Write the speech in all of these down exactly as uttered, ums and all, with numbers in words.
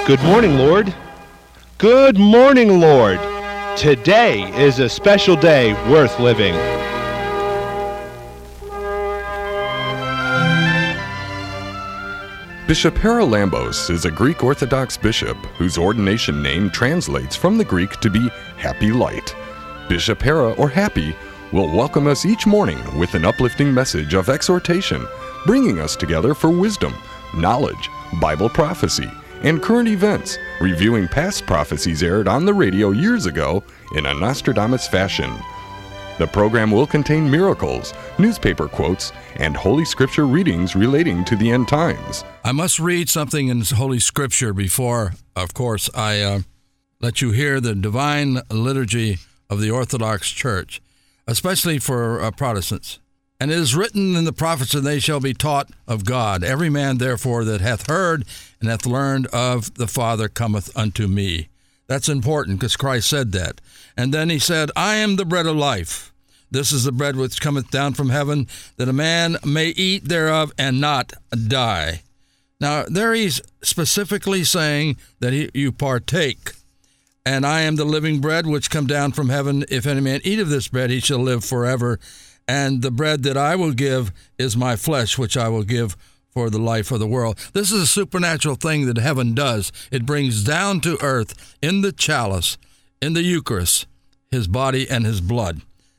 Good morning, Lord. Good morning, Lord. Today is a special day worth living. Bishop Haralambos is a Greek Orthodox bishop whose ordination name translates from the Greek to be Happy Light. Bishop Hara, or Happy, will welcome us each morning with an uplifting message of exhortation, bringing us together for wisdom, knowledge, Bible prophecy, and current events, reviewing past prophecies aired on the radio years ago in a Nostradamus fashion. The program will contain miracles, newspaper quotes, and Holy Scripture readings relating to the end times. I must read something in Holy Scripture before, of course, I uh, let you hear the divine liturgy of the Orthodox Church, especially for uh, Protestants. And it is written in the prophets, and they shall be taught of God. Every man, therefore, that hath heard and hath learned of the Father cometh unto me. That's important because Christ said that. And then he said, I am the bread of life. This is the bread which cometh down from heaven, that a man may eat thereof and not die. Now, there he's specifically saying that he, you partake. And I am the living bread which come down from heaven. If any man eat of this bread, he shall live forever. And the bread that I will give is my flesh, which I will give for the life of the world. This is a supernatural thing that heaven does. It brings down to earth in the chalice, in the Eucharist, his body and his blood,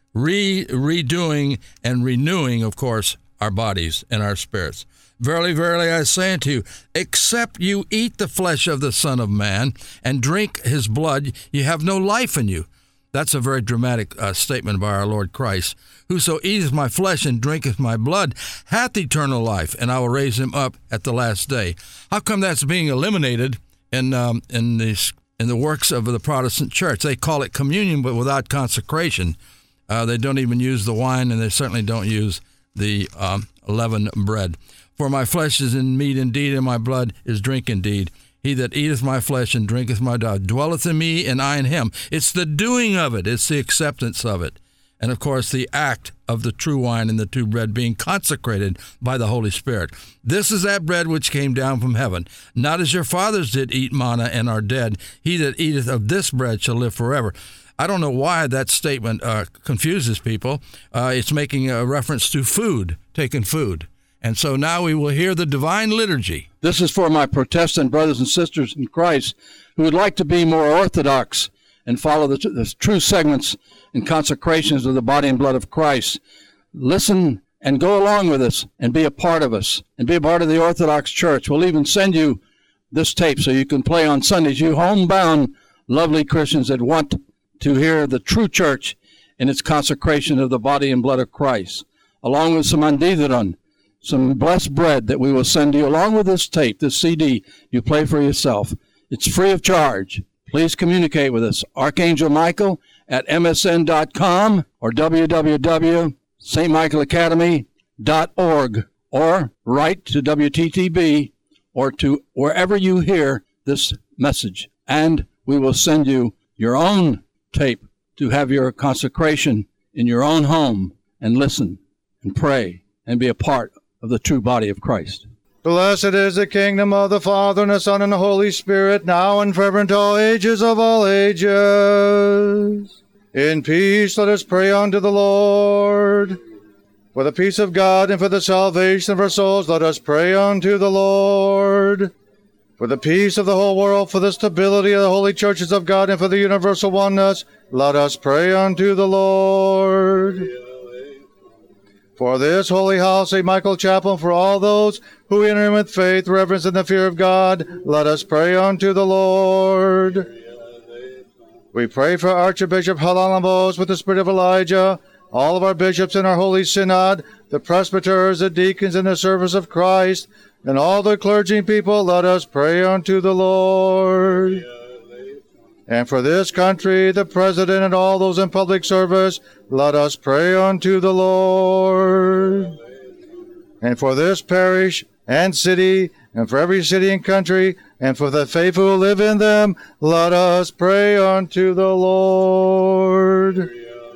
Re- redoing and renewing, of course, our bodies and our spirits. Verily, verily, I say unto you, except you eat the flesh of the Son of Man and drink his blood, you have no life in you. That's a very dramatic uh, statement by our Lord Christ. Whoso eateth my flesh and drinketh my blood hath eternal life, and I will raise him up at the last day. How come that's being eliminated in um, in the in the works of the Protestant church? They call it communion, but without consecration. Uh, they don't even use the wine, and they certainly don't use the um, leavened bread. For my flesh is in meat indeed, and my blood is drink indeed. He that eateth my flesh and drinketh my blood dwelleth in me, and I in him. It's the doing of it. It's the acceptance of it. And, of course, the act of the true wine and the true bread being consecrated by the Holy Spirit. This is that bread which came down from heaven. Not as your fathers did eat manna and are dead. He that eateth of this bread shall live forever. I don't know why that statement uh, confuses people. Uh, it's making a reference to food, taking food. And so now we will hear the divine liturgy. This is for my Protestant brothers and sisters in Christ who would like to be more orthodox and follow the, the true segments and consecrations of the body and blood of Christ. Listen and go along with us and be a part of us and be a part of the Orthodox Church. We'll even send you this tape so you can play on Sundays. You homebound, lovely Christians that want to hear the true church in its consecration of the body and blood of Christ, along with some anditheron, some blessed bread that we will send you along with this tape, this C D. You play for yourself. It's free of charge. Please communicate with us. Archangel Michael at M S N dot com or w w w dot st michael academy dot org, or write to W T T B or to wherever you hear this message. And we will send you your own tape to have your consecration in your own home and listen and pray and be a part of the true body of Christ. Blessed is the kingdom of the Father, and the Son, and the Holy Spirit, now and forever, and to all ages of all ages. In peace let us pray unto the Lord. For the peace of God and for the salvation of our souls, let us pray unto the Lord. For the peace of the whole world, for the stability of the holy churches of God, and for the universal oneness, let us pray unto the Lord. For this holy house, Saint Michael Chapel, for all those who enter in with faith, reverence, and the fear of God, let us pray unto the Lord. We pray for Archbishop Haralambos with the spirit of Elijah, all of our bishops in our holy synod, the presbyters, the deacons, and the servants of Christ, and all the clergy people, let us pray unto the Lord. And for this country, the President, and all those in public service, let us pray unto the Lord. And for this parish and city, and for every city and country, and for the faithful who live in them, let us pray unto the Lord.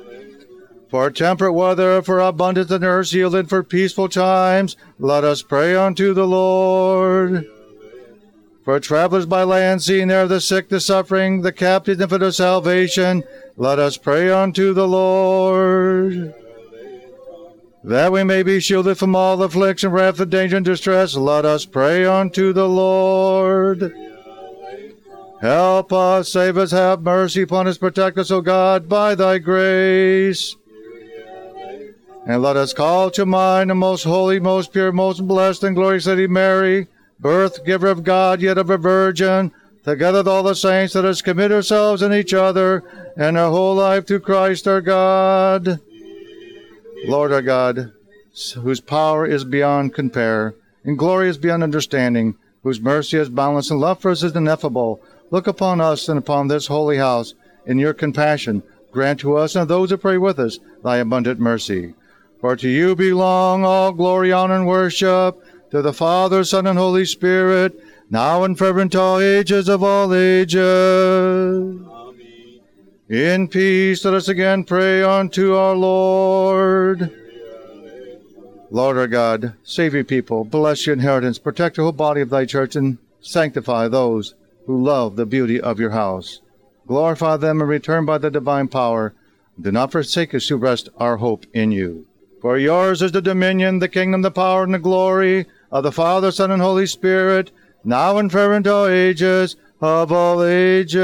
For temperate weather, for abundance of nurse yielded, for peaceful times, let us pray unto the Lord. For travelers by land, seeing there the sick, the suffering, the captives, and for the salvation, let us pray unto the Lord. That we may be shielded from all affliction, wrath, of danger, and distress, let us pray unto the Lord. Help us, save us, have mercy upon us, protect us, O God, by thy grace. And let us call to mind the most holy, most pure, most blessed, and glorious Lady Mary, birth giver of God, yet of a virgin, together with all the saints, let us commit ourselves and each other and our whole life to Christ our God. Lord our God, whose power is beyond compare, and glory is beyond understanding, whose mercy is boundless and love for us is ineffable, look upon us and upon this holy house. In your compassion, grant to us and those who pray with us thy abundant mercy. For to you belong all glory, honor, and worship, to the Father, Son, and Holy Spirit, now and forever into all ages of all ages. Amen. In peace, let us again pray unto our Lord. Lord our God, save your people, bless your inheritance, protect the whole body of thy church, and sanctify those who love the beauty of your house. Glorify them and return by the divine power. Do not forsake us who rest our hope in you. For yours is the dominion, the kingdom, the power, and the glory of the Father, Son, and Holy Spirit, now and forever into all ages of all ages.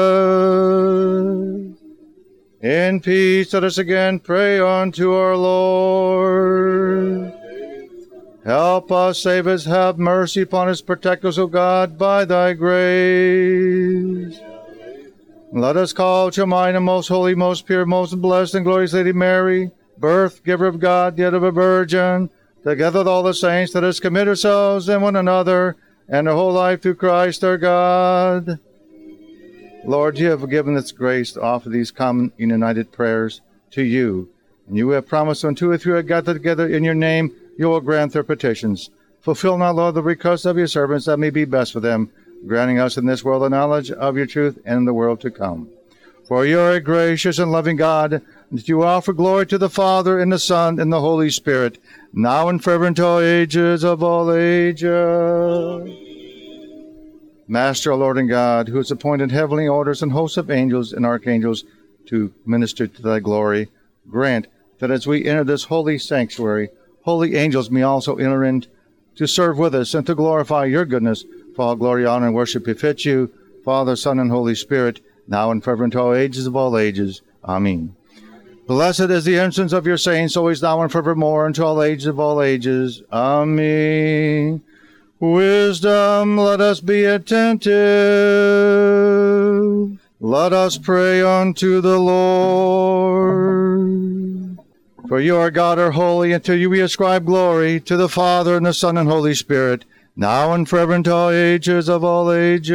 In peace, let us again pray unto our Lord. Help us, save us, have mercy upon us, protect us, O God, by thy grace. Let us call to mind the most holy, most pure, most blessed, and glorious Lady Mary, birth giver of God, yet of a virgin, together with all the saints, let us commit ourselves and one another and our whole life to Christ our God. Lord, you have given us grace to offer these common and united prayers to you, and you have promised when two or three are gathered together in your name, you will grant their petitions. Fulfill now, Lord, the requests of your servants, that may be best for them, granting us in this world the knowledge of your truth and in the world to come. For you are a gracious and loving God, that you offer glory to the Father, and the Son, and the Holy Spirit, now and forever into all ages of all ages. Master, Lord and God, who has appointed heavenly orders and hosts of angels and archangels to minister to thy glory, grant that as we enter this holy sanctuary, holy angels may also enter in to serve with us and to glorify your goodness. For all glory, honor, and worship befit you, Father, Son, and Holy Spirit, now and forever into all ages of all ages. Amen. Blessed is the entrance of your saints, always now and forevermore, into all ages of all ages. Amen. Wisdom, let us be attentive. Let us pray unto the Lord. For you are God, are holy, and to you we ascribe glory, to the Father, and the Son, and Holy Spirit, now and forever into all ages of all ages.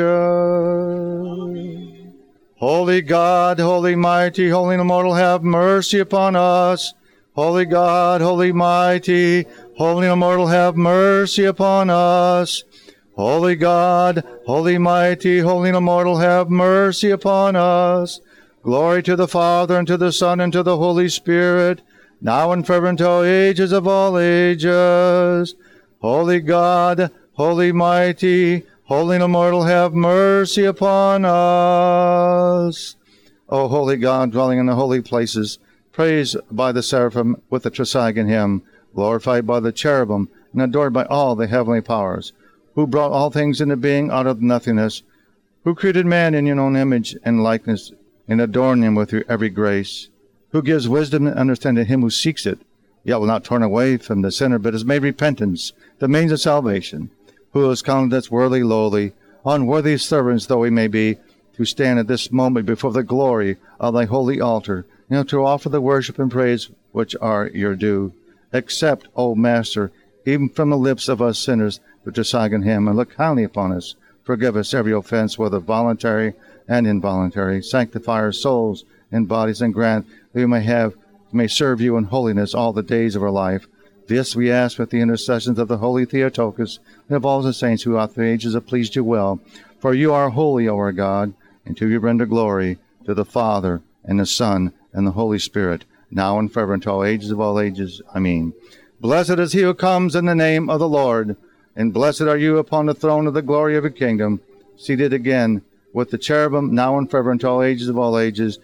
Holy God, holy mighty, holy and immortal, have mercy upon us. Holy God, holy mighty, holy and immortal, have mercy upon us. Holy God, holy mighty, holy and immortal, have mercy upon us. Glory to the Father, and to the Son, and to the Holy Spirit, now and forever into all ages of all ages. Holy God, holy mighty, holy and immortal, have mercy upon us. O holy God, dwelling in the holy places, praised by the seraphim with the trisagion hymn, glorified by the cherubim, and adored by all the heavenly powers, who brought all things into being out of nothingness, who created man in your own image and likeness, and adorned him with your every grace, who gives wisdom and understanding to him who seeks it, yet will not turn away from the sinner, but has made repentance the means of salvation, who has counted us worthy lowly, unworthy servants though we may be, to stand at this moment before the glory of thy holy altar, you know, to offer the worship and praise which are your due. Accept, O Master, even from the lips of us sinners, the trisagion hymn, and look kindly upon us. Forgive us every offense, whether voluntary and involuntary. Sanctify our souls and bodies, and grant that we may have may serve you in holiness all the days of our life. This we ask with the intercessions of the holy Theotokos, and of all the saints who out the ages have pleased you well. For you are holy, O our God, and to you render glory, to the Father, and the Son, and the Holy Spirit, now and forever, unto all ages of all ages. Amen. Blessed is he who comes in the name of the Lord. And blessed are you upon the throne of the glory of your kingdom, seated again with the cherubim, now and forever, unto all ages of all ages.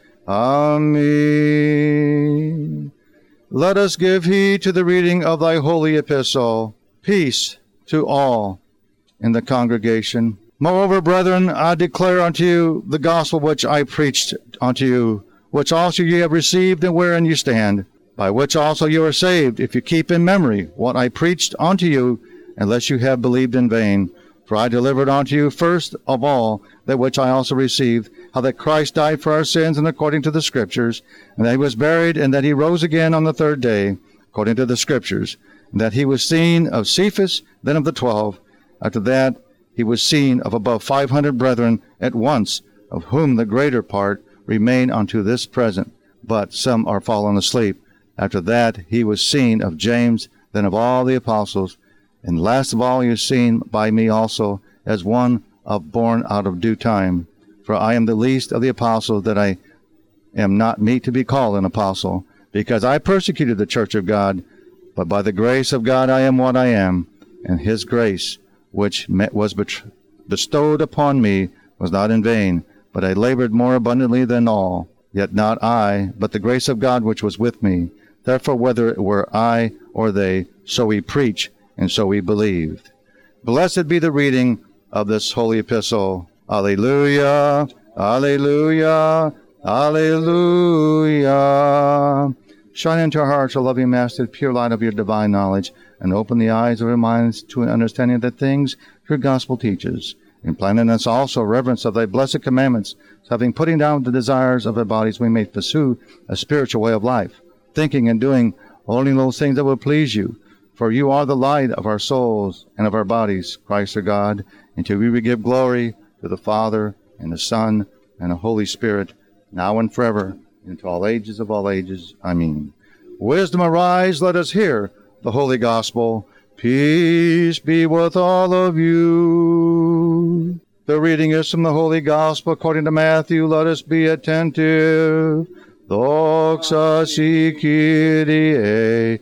Amen. Let us give heed to the reading of thy holy epistle. Peace to all in the congregation. Moreover, brethren, I declare unto you the gospel which I preached unto you, which also ye have received, and wherein ye stand, by which also you are saved, if you keep in memory what I preached unto you, unless you have believed in vain. For I delivered unto you first of all that which I also received, how that Christ died for our sins, and according to the Scriptures, and that he was buried, and that he rose again on the third day, according to the Scriptures, and that he was seen of Cephas, then of the twelve. After that he was seen of above five hundred brethren at once, of whom the greater part remain unto this present, but some are fallen asleep. After that he was seen of James, then of all the apostles. And last of all he is seen by me also, as one of born out of due time. For I am the least of the apostles, that I am not meet to be called an apostle, because I persecuted the church of God. But by the grace of God I am what I am, and his grace, which was bestowed upon me, was not in vain, but I labored more abundantly than all. Yet not I, but the grace of God which was with me. Therefore, whether it were I or they, so we preach, and so we believed. Blessed be the reading of this holy epistle. Alleluia, alleluia, alleluia. Shine into our hearts, O loving Master, the pure light of your divine knowledge, and open the eyes of our minds to an understanding of the things your gospel teaches. Implant in us also reverence of thy blessed commandments, so having putting down the desires of our bodies, we may pursue a spiritual way of life, thinking and doing only those things that will please you. For you are the light of our souls and of our bodies, Christ our God, and to you we give glory to the Father, and the Son, and the Holy Spirit, now and forever, into all ages of all ages. Amen. Wisdom arise, let us hear the holy gospel. Peace be with all of you. The reading is from the holy gospel according to Matthew. Let us be attentive. Doxa si Kyrie,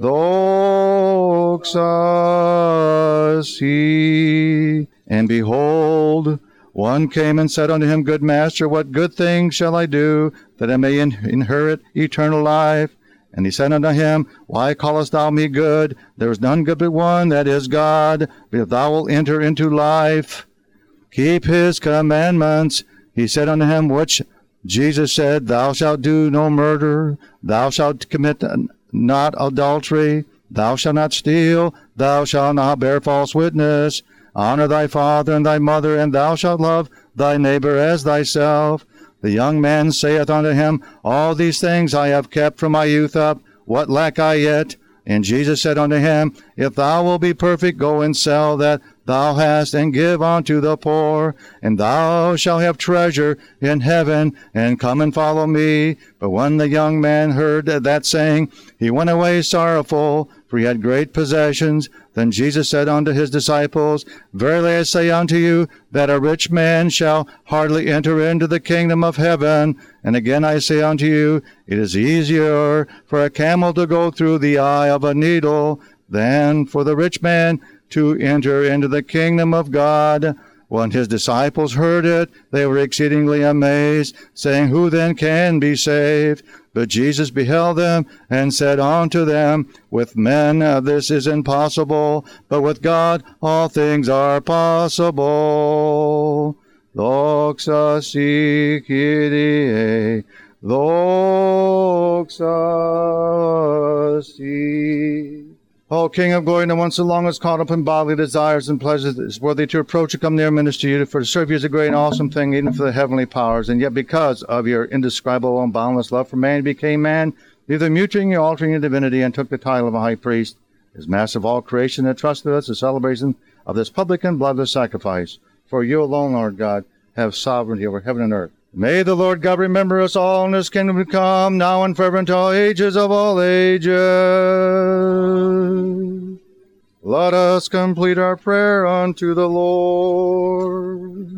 doxa si. And behold, one came and said unto him, Good Master, what good thing shall I do, that I may in- inherit eternal life? And he said unto him, Why callest thou me good? There is none good but one, that is God. But if thou wilt enter into life, keep his commandments. He said unto him, Which? Jesus said, Thou shalt do no murder, thou shalt commit not adultery, thou shalt not steal, thou shalt not bear false witness. Honor thy father and thy mother, and thou shalt love thy neighbor as thyself. The young man saith unto him, All these things I have kept from my youth up. What lack I yet? And Jesus said unto him, If thou wilt be perfect, go and sell that thou hast, and give unto the poor, and thou shalt have treasure in heaven, and come and follow me. But when the young man heard that saying, he went away sorrowful, for he had great possessions. Then Jesus said unto his disciples, Verily I say unto you, that a rich man shall hardly enter into the kingdom of heaven. And again I say unto you, it is easier for a camel to go through the eye of a needle than for the rich man to enter into the kingdom of God. When his disciples heard it, they were exceedingly amazed, saying, Who then can be saved? But Jesus beheld them, and said unto them, With men uh, this is impossible, but with God all things are possible. Doxa si Kyrie, doxa si. O King of glory, no one so long as caught up in bodily desires and pleasures is worthy to approach or come near and minister to you, for to serve you is a great and awesome thing, even for the heavenly powers. And yet because of your indescribable and boundless love for man, became man, neither mutating nor altering your divinity, and took the title of a high priest, as master of all creation, and trusted us the celebration of this public and bloodless sacrifice. For you alone, Lord God, have sovereignty over heaven and earth. May the Lord God remember us all in his kingdom to come, now and forever, until all ages of all ages. Let us complete our prayer unto the Lord.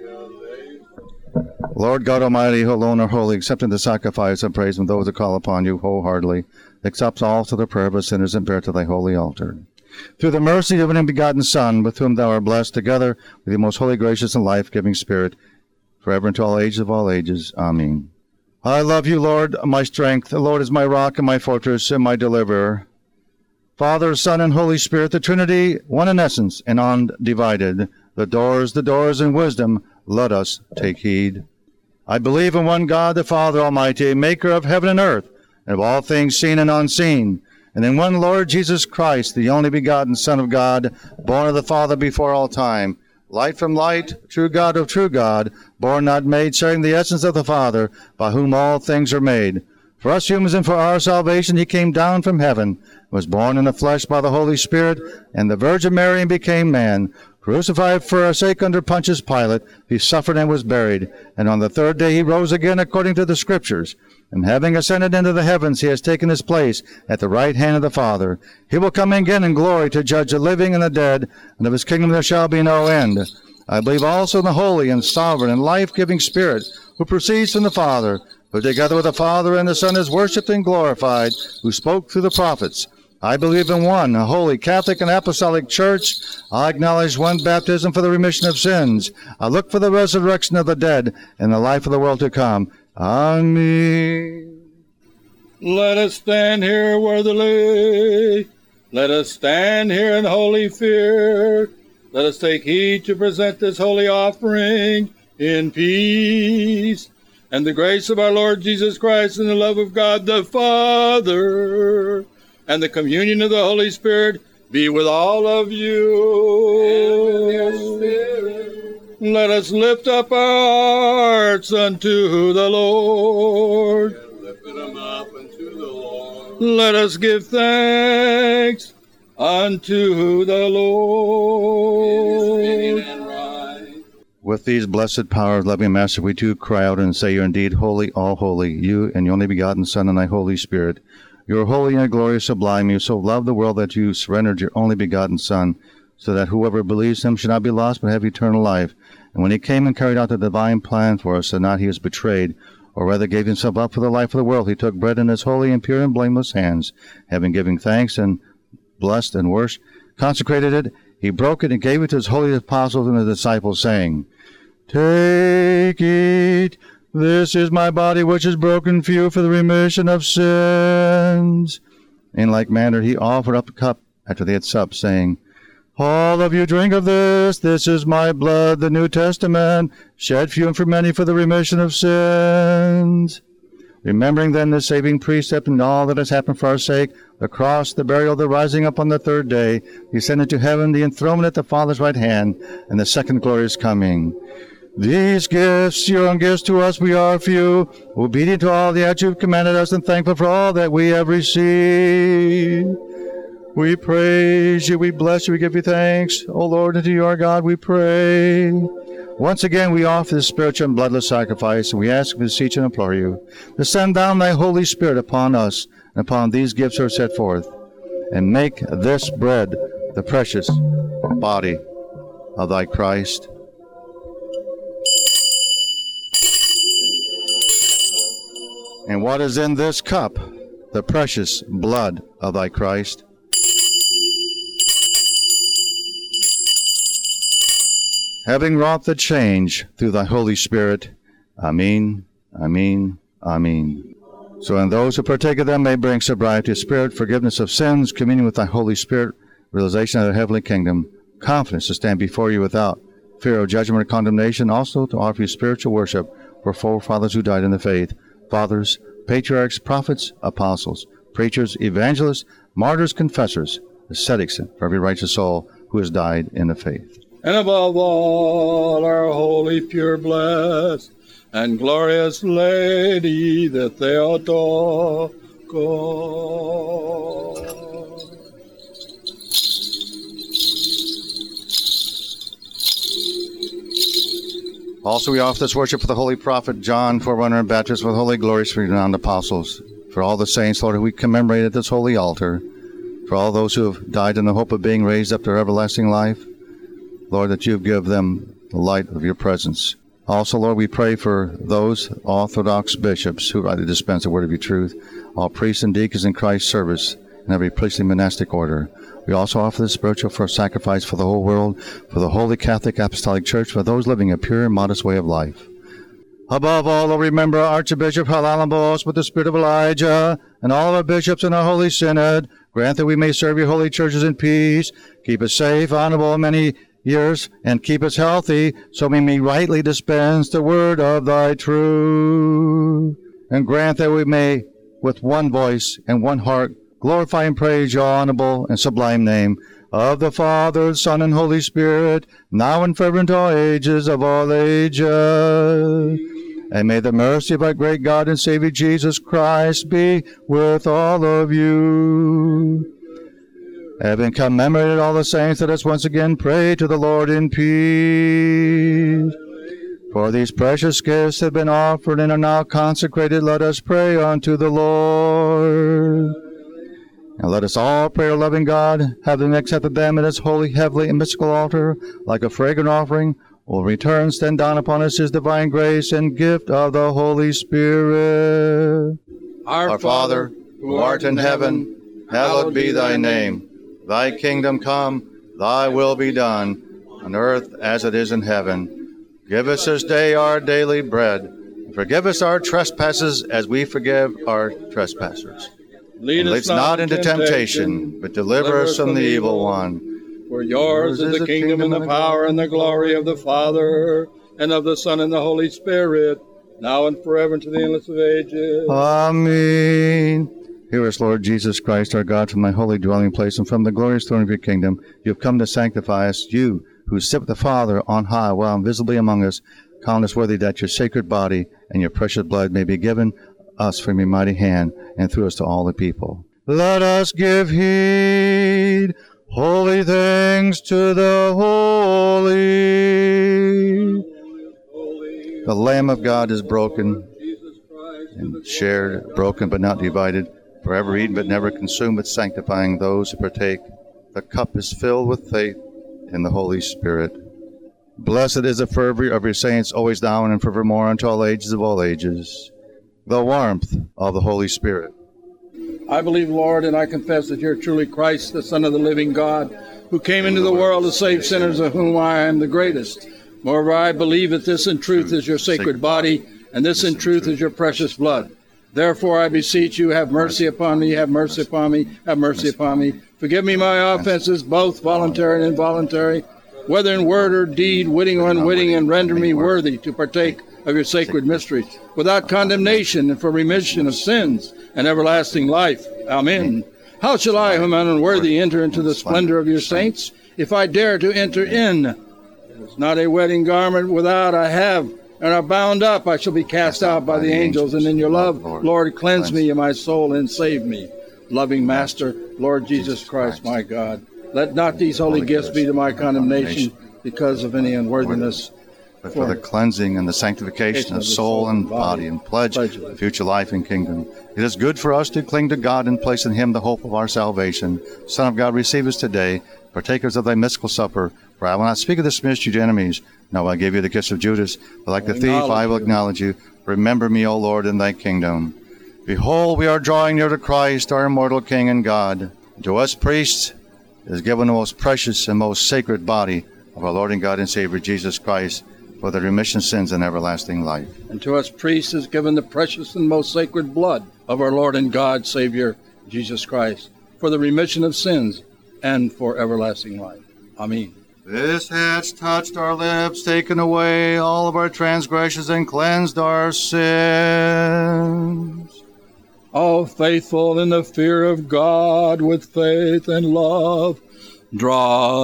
Lord God Almighty, who alone are holy, accepting the sacrifice and praise from those who call upon you wholeheartedly, accepts also the prayer of the sinners and bear to thy holy altar. through the mercy of an unbegotten Son, with whom thou art blessed, together with the most holy, gracious, and life-giving Spirit, forever and to all ages of all ages. Amen. I love you, Lord, my strength. The Lord is my rock and my fortress and my deliverer. Father, Son, and Holy Spirit, the Trinity, one in essence and undivided. The doors, the doors in wisdom, let us take heed. I believe in one God, the Father Almighty, maker of heaven and earth, and of all things seen and unseen, and in one Lord Jesus Christ, the only begotten Son of God, born of the Father before all time, light from light, true God of true God, born not made, sharing the essence of the Father, by whom all things are made. For us humans and for our salvation he came down from heaven, was born in the flesh by the Holy Spirit, and the Virgin Mary, and became man. Crucified for our sake under Pontius Pilate, he suffered and was buried, and on the third day he rose again according to the Scriptures. And having ascended into the heavens, he has taken his place at the right hand of the Father. He will come again in glory to judge the living and the dead, and of his kingdom there shall be no end. I believe also in the Holy and Sovereign and life-giving Spirit, who proceeds from the Father, who together with the Father and the Son is worshipped and glorified, who spoke through the prophets. I believe in one, a holy, Catholic, and Apostolic Church. I acknowledge one baptism for the remission of sins. I look for the resurrection of the dead and the life of the world to come. Amen. Let us stand here worthily. Let us stand here in holy fear. Let us take heed to present this holy offering in peace. And the grace of our Lord Jesus Christ and the love of God the Father and the communion of the Holy Spirit be with all of you. And with your spirit. Let us lift up our hearts unto the Lord. And lift them up unto the Lord. Let us give thanks unto the Lord. It is fitting and right. With these blessed powers, loving Master, we too cry out and say, you're indeed holy, all holy, you and your only begotten Son and thy Holy Spirit. You are holy and glorious, sublime. You so loved the world that you surrendered your only begotten Son, so that whoever believes him should not be lost but have eternal life. And when he came and carried out the divine plan for us, so not he was betrayed, or rather gave himself up for the life of the world, he took bread in his holy and pure and blameless hands, having given thanks and blessed and worshipped, consecrated it, he broke it and gave it to his holy apostles and the disciples, saying, Take, eat, this is my body which is broken for you for the remission of sins. In like manner he offered up a cup after they had supped, saying, All of you drink of this, this is my blood, the New Testament, shed for you and for many for the remission of sins. Remembering then the saving precept and all that has happened for our sake, the cross, the burial, the rising up on the third day, he ascended to heaven, the enthronement at the Father's right hand, and the second glorious coming. These gifts, your own gifts to us, we offer you, obedient to all that you've commanded us, and thankful for all that we have received. We praise you, we bless you, we give you thanks. O Lord, and to you, our God, we pray. Once again, we offer this spiritual and bloodless sacrifice, and we ask, beseech, and implore you to send down thy Holy Spirit upon us and upon these gifts that are set forth, and make this bread the precious body of thy Christ. And what is in this cup? The precious blood of thy Christ. Having wrought the change through thy Holy Spirit. Amen, amen, amen. So in those who partake of them may bring sobriety of spirit, forgiveness of sins, communion with thy Holy Spirit, realization of the heavenly kingdom, confidence to stand before you without fear of judgment or condemnation, also to offer you spiritual worship for forefathers who died in the faith, fathers, patriarchs, prophets, apostles, preachers, evangelists, martyrs, confessors, ascetics, and for every righteous soul who has died in the faith. And above all, our holy, pure, blessed, and glorious Lady, the Theotokos. Also we offer this worship for the holy prophet John, forerunner and Baptist, with holy, glorious, renowned apostles, for all the saints, Lord, who we commemorate at this holy altar, for all those who have died in the hope of being raised up to everlasting life, Lord, that you give them the light of your presence. Also, Lord, we pray for those Orthodox bishops who rightly dispense the word of your truth, all priests and deacons in Christ's service, and every priestly monastic order. We also offer the spiritual first sacrifice for the whole world, for the Holy Catholic Apostolic Church, for those living a pure and modest way of life. Above all, Lord, remember Archbishop Harlalambos with the spirit of Elijah, and all of our bishops in our Holy Synod. Grant that we may serve your holy churches in peace. Keep us safe, honorable, many years, and keep us healthy, so we may rightly dispense the word of thy truth. And grant that we may, with one voice and one heart, glorify and praise your honorable and sublime name, of the Father, Son, and Holy Spirit, now and forever into all ages of all ages. And may the mercy of our great God and Savior Jesus Christ be with all of you. Having commemorated all the saints, let us once again pray to the Lord in peace. For these precious gifts have been offered and are now consecrated, let us pray unto the Lord. And let us all pray, our loving God, having accepted them at his holy, heavenly, and mystical altar, like a fragrant offering, will return, stand down upon us his divine grace and gift of the Holy Spirit. Our, Our Father, who art in heaven, hallowed be thy name. Thy kingdom come, thy will be done, on earth as it is in heaven. Give us this day our daily bread, and forgive us our trespasses as we forgive our trespassers. Lead And lead us not into temptation, but deliver us from the evil one. For yours is the kingdom and the power and the glory of the Father, and of the Son and the Holy Spirit, now and forever and to the endless of ages. Amen. Hear us, Lord Jesus Christ, our God, from thy holy dwelling place and from the glorious throne of your kingdom. You have come to sanctify us, you who sit with the Father on high, while invisibly among us. Count us worthy that your sacred body and your precious blood may be given us from your mighty hand, and through us to all the people. Let us give heed, holy things to the holy. The Lamb of God is broken and shared, broken but not divided, forever eaten but never consumed, but sanctifying those who partake. The cup is filled with faith in the Holy Spirit. Blessed is the fervor of your saints, always now and forevermore, unto all ages of all ages. The warmth of the Holy Spirit. I believe, Lord, and I confess that you're truly Christ, the Son of the living God, who came into the world to save sinners, of whom I am the greatest. Moreover, I believe that this in truth is your sacred body, and this in truth is your precious blood. Therefore, I beseech you, have mercy upon me, have mercy upon me, have mercy upon me. Forgive me my offenses, both voluntary and involuntary, whether in word or deed, witting or unwitting, and render me worthy to partake of your sacred mysteries, without condemnation and for remission of sins and everlasting life. Amen. How shall I, whom am unworthy, enter into the splendor of your saints? If I dare to enter in, it's not a wedding garment without I have, and are bound up, I shall be cast out by the angels, and in your love, Lord, cleanse me in my soul and save me. Loving Master, Lord Jesus Christ, my God, let not these holy gifts be to my condemnation because of any unworthiness, but for the cleansing and the sanctification of soul and body, and pledge of future life and kingdom. It is good for us to cling to God and place in him the hope of our salvation. Son of God, receive us today, partakers of thy mystical supper. For I will not speak of this mystery to enemies. No, I gave you the kiss of Judas, but like the thief I will acknowledge you. Remember me, O Lord, in thy kingdom. Behold, we are drawing near to Christ, our immortal King and God. To us priests is given the most precious and most sacred body of our Lord and God and Savior Jesus Christ, for the remission of sins and everlasting life. And to us priests is given the precious and most sacred blood of our Lord and God, Savior, Jesus Christ, for the remission of sins and for everlasting life. Amen. This has touched our lips, taken away all of our transgressions, and cleansed our sins. O faithful in the fear of God, with faith and love, draw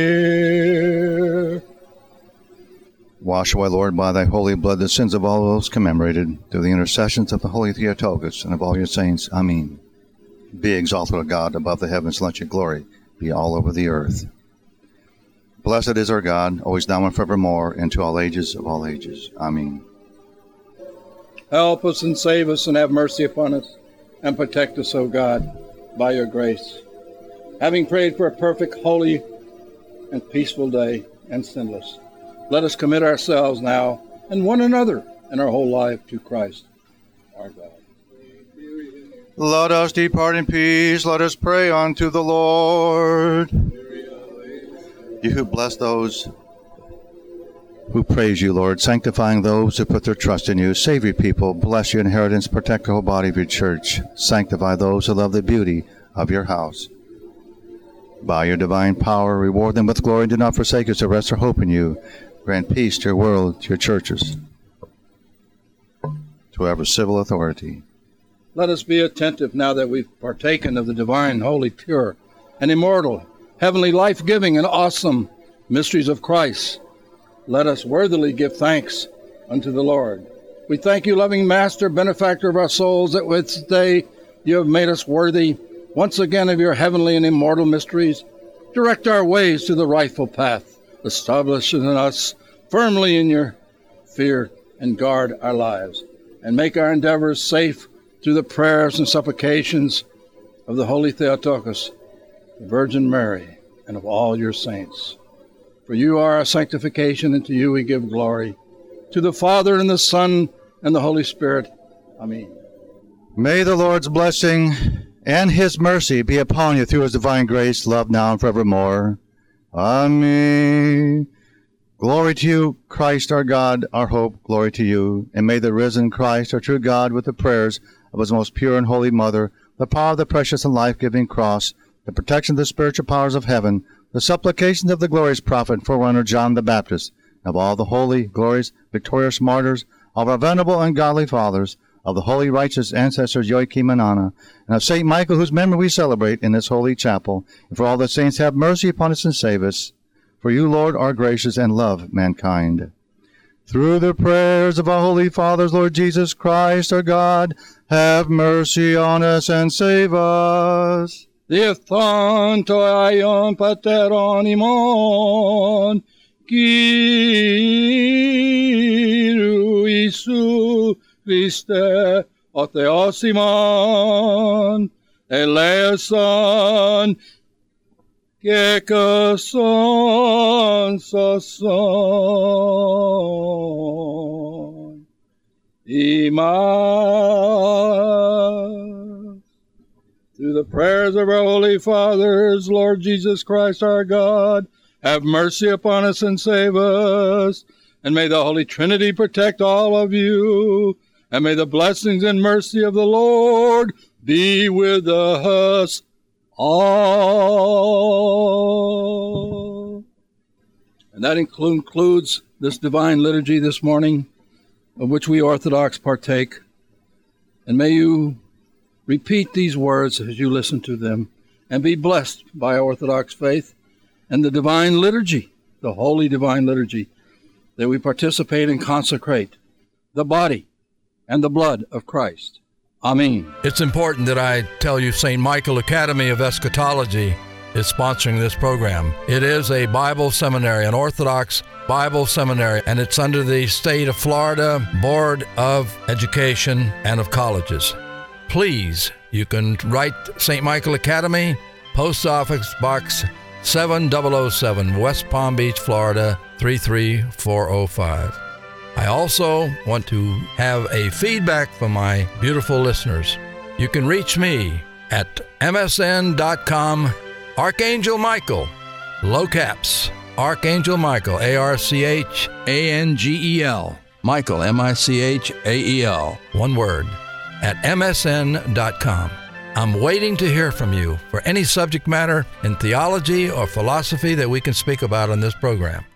near. Wash away, Lord, by thy holy blood the sins of all those commemorated, through the intercessions of the holy Theotokos and of all your saints. Amen. Be exalted, O God, above the heavens, and let your glory be all over the earth. Blessed is our God, always now and forevermore, into all ages of all ages. Amen. Help us and save us and have mercy upon us, and protect us, O God, by your grace. Having prayed for a perfect, holy, and peaceful day, and sinless, let us commit ourselves now and one another and our whole life to Christ, our God. Let us depart in peace. Let us pray unto the Lord. You who bless those who praise you, Lord, sanctifying those who put their trust in you. Save your people. Bless your inheritance. Protect the whole body of your church. Sanctify those who love the beauty of your house. By your divine power, reward them with glory. Do not forsake us to rest our hope in you. Grant peace to your world, to your churches, to every civil authority. Let us be attentive now that we've partaken of the divine, holy, pure, and immortal, heavenly, life-giving, and awesome mysteries of Christ. Let us worthily give thanks unto the Lord. We thank you, loving Master, benefactor of our souls, that with this day you have made us worthy once again of your heavenly and immortal mysteries. Direct our ways to the rightful path, establishing us firmly in your fear, and guard our lives, and make our endeavors safe through the prayers and supplications of the Holy Theotokos, the Virgin Mary, and of all your saints. For you are our sanctification, and to you we give glory. To the Father, and the Son, and the Holy Spirit. Amen. May the Lord's blessing and his mercy be upon you through his divine grace, love now and forevermore. Amen. Glory to you, Christ our God, our hope. Glory to you. And may the risen Christ, our true God, with the prayers of his most pure and holy mother, the power of the precious and life-giving cross, the protection of the spiritual powers of heaven, the supplications of the glorious prophet and forerunner John the Baptist, of all the holy, glorious, victorious martyrs, of our venerable and godly fathers, of the holy righteous ancestors Joachim and Anna, and of Saint Michael, whose memory we celebrate in this holy chapel, and for all the saints, have mercy upon us and save us. For you, Lord, are gracious and love mankind. Through the prayers of our holy fathers, Lord Jesus Christ, our God, have mercy on us and save us. Diphthonto aion pateronimon, Kyriou Isu Christe otheosimon, eleison, Kekason soson, Imas. Through the prayers of our holy fathers, Lord Jesus Christ our God, have mercy upon us and save us. And may the Holy Trinity protect all of you. And may the blessings and mercy of the Lord be with us all. And that includes this divine liturgy this morning, of which we Orthodox partake. And may you repeat these words as you listen to them, and be blessed by Orthodox faith and the divine liturgy, the holy divine liturgy, that we participate and consecrate the body and the blood of Christ. Amen. It's important that I tell you Saint Michael Academy of Eschatology is sponsoring this program. It is a Bible seminary, an Orthodox Bible seminary, and it's under the State of Florida Board of Education and of Colleges. Please, you can write Saint Michael Academy, Post Office Box seven thousand seven, West Palm Beach, Florida, three three four oh five. I also want to have a feedback from my beautiful listeners. You can reach me at M S N dot com, Archangel Michael, low caps, Archangel Michael, A R C H A N G E L, Michael, M I C H A E L, one word, at M S N dot com. I'm waiting to hear from you for any subject matter in theology or philosophy that we can speak about on this program.